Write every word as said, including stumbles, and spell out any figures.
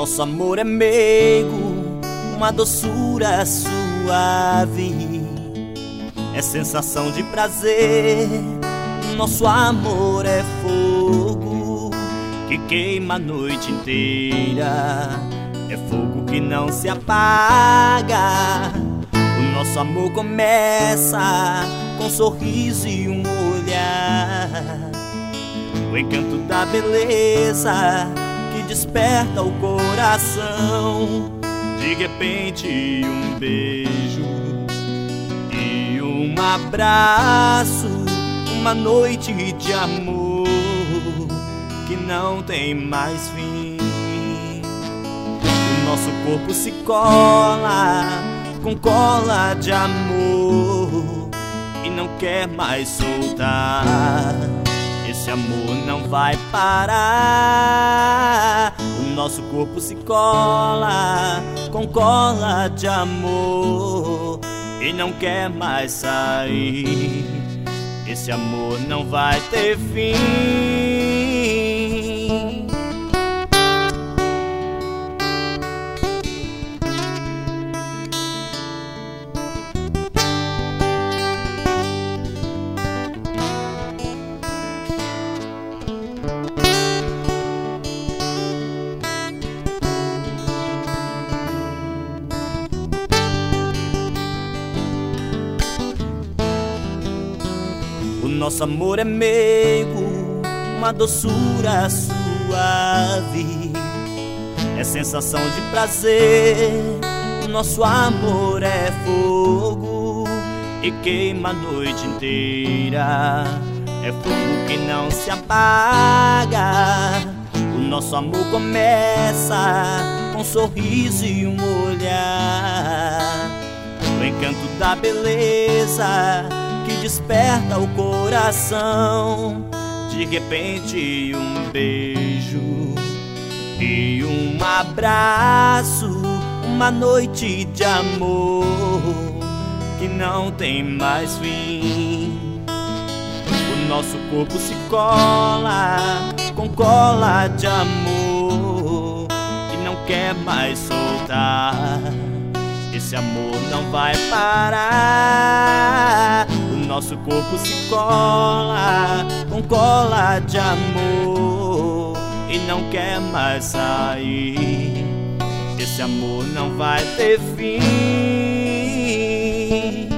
Nosso amor é meigo, uma doçura suave, é sensação de prazer. Nosso amor é fogo que queima a noite inteira, é fogo que não se apaga. O nosso amor começa com um sorriso e um olhar, o encanto da beleza que desperta o coração. De repente um beijo e um abraço, uma noite de amor que não tem mais fim. O nosso corpo se cola com cola de amor e não quer mais soltar. Esse amor não vai parar. O nosso corpo se cola com cola de amor e não quer mais sair. Esse amor não vai ter fim. O nosso amor é meigo, uma doçura suave, é sensação de prazer. O nosso amor é fogo e queima a noite inteira, é fogo que não se apaga. O nosso amor começa com um sorriso e um olhar, o encanto da beleza que desperta o coração. De repente um beijo e um abraço, uma noite de amor que não tem mais fim. O nosso corpo se cola com cola de amor e não quer mais soltar. Esse amor não vai parar. O nosso corpo se cola com cola de amor e não quer mais sair. Esse amor não vai ter fim.